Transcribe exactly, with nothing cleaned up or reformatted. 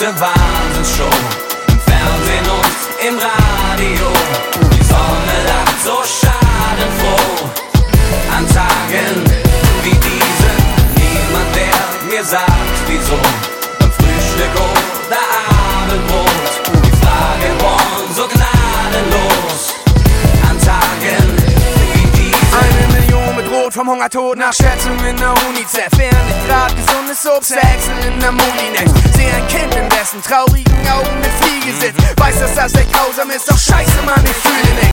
absolute Wahnsinnsshow. Im Fernsehen und im Radio. Die Sonne lacht so schadenfroh. An Tagen wie diesen, niemand, der mir sagt, wieso. Beim Frühstück oder Abendbrot, die Frage bohren so gnadenlos. An Tagen wie diesen. Eine Million bedroht vom Hungertod nach Schätzungen der UNICEF. Während ich grad gesundes Obst häcksel in der Moninex. Seh ein Kind, in dessen traurigen Augen eine Fliege sitzt. Weiß, dass das echt grausam ist, doch scheiße, Mann, ich fühle nix.